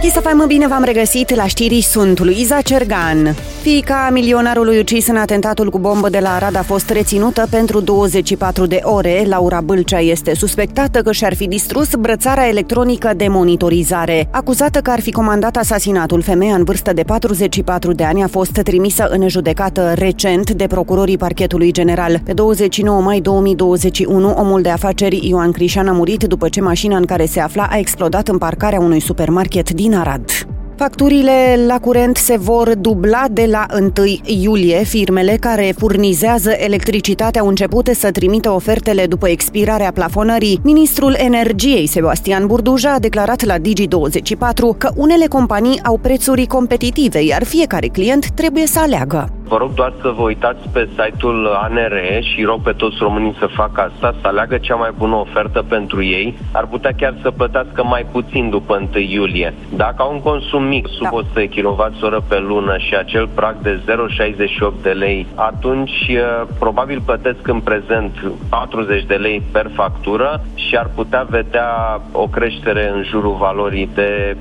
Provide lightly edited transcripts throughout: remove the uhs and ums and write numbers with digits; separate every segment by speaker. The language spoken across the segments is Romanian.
Speaker 1: Să faimă bine, v-am regăsit la știri, sunt Luiza Cergan. Fiica milionarului ucis în atentatul cu bombă de la Arad a fost reținută pentru 24 de ore. Laura Bâlcea este suspectată că și-ar fi distrus brățara electronică de monitorizare. Acuzată că ar fi comandat asasinatul, femeia în vârstă de 44 de ani a fost trimisă în judecată recent de procurorii Parchetului General. Pe 29 mai 2021, omul de afaceri Ioan Crișan a murit după ce mașina în care se afla a explodat în parcarea unui supermarket din Arad. Facturile la curent se vor dubla de la 1 iulie. Firmele care furnizează electricitate au început să trimită ofertele după expirarea plafonării. Ministrul Energiei, Sebastian Burduja, a declarat la Digi24 că unele companii au prețuri competitive, iar fiecare client trebuie să aleagă.
Speaker 2: Vă rog doar să vă uitați pe site-ul ANR și rog pe toți românii să facă asta, să aleagă cea mai bună ofertă pentru ei. Ar putea chiar să plătească mai puțin după 1 iulie. Dacă au un consum mic, sub 100 kWh pe lună și acel prag de 0,68 de lei, atunci probabil plătesc în prezent 40 de lei per factură și ar putea vedea o creștere în jurul valorii de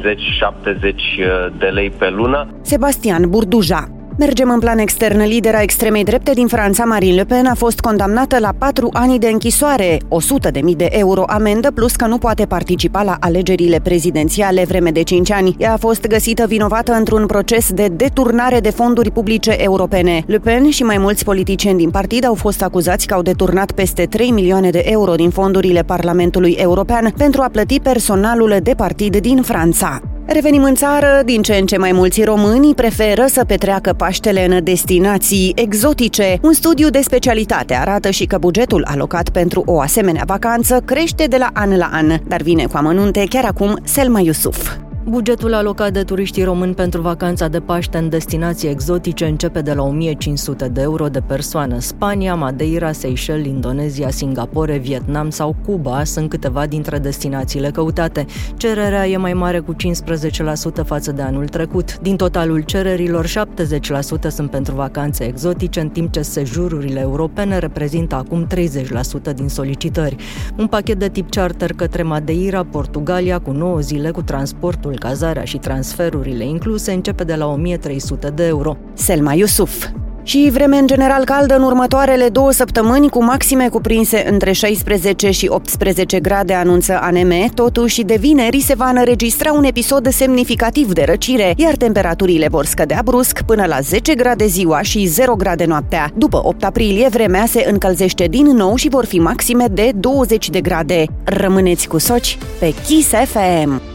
Speaker 2: 60-70 de lei pe lună.
Speaker 1: Sebastian Burduja. Mergem în plan extern. Lidera extremei drepte din Franța, Marine Le Pen, a fost condamnată la 4 ani de închisoare, 100.000 de euro amendă, plus că nu poate participa la alegerile prezidențiale vreme de 5 ani. Ea a fost găsită vinovată într-un proces de deturnare de fonduri publice europene. Le Pen și mai mulți politicieni din partid au fost acuzați că au deturnat peste 3 milioane de euro din fondurile Parlamentului European pentru a plăti personalul de partid din Franța. Revenim în țară. Din ce în ce mai mulți români preferă să petreacă Paștele în destinații exotice. Un studiu de specialitate arată și că bugetul alocat pentru o asemenea vacanță crește de la an la an. Dar vine cu amănunte chiar acum Selma Iusuf.
Speaker 3: Bugetul alocat de turiștii români pentru vacanța de Paște în destinații exotice începe de la 1.500 de euro de persoană. Spania, Madeira, Seychelles, Indonezia, Singapore, Vietnam sau Cuba sunt câteva dintre destinațiile căutate. Cererea e mai mare cu 15% față de anul trecut. Din totalul cererilor, 70% sunt pentru vacanțe exotice, în timp ce sejururile europene reprezintă acum 30% din solicitări. Un pachet de tip charter către Madeira, Portugalia, cu 9 zile cu transportul, cazarea și transferurile incluse, începe de la 1.300 de euro.
Speaker 1: Selma Iusuf. Și vreme în general caldă în următoarele 2 săptămâni, cu maxime cuprinse între 16 și 18 grade, anunță ANM. Totuși, de vineri se va înregistra un episod semnificativ de răcire, iar temperaturile vor scădea brusc până la 10 grade ziua și 0 grade noaptea. După 8 aprilie, vremea se încălzește din nou și vor fi maxime de 20 de grade. Rămâneți cu Soci pe Kiss FM!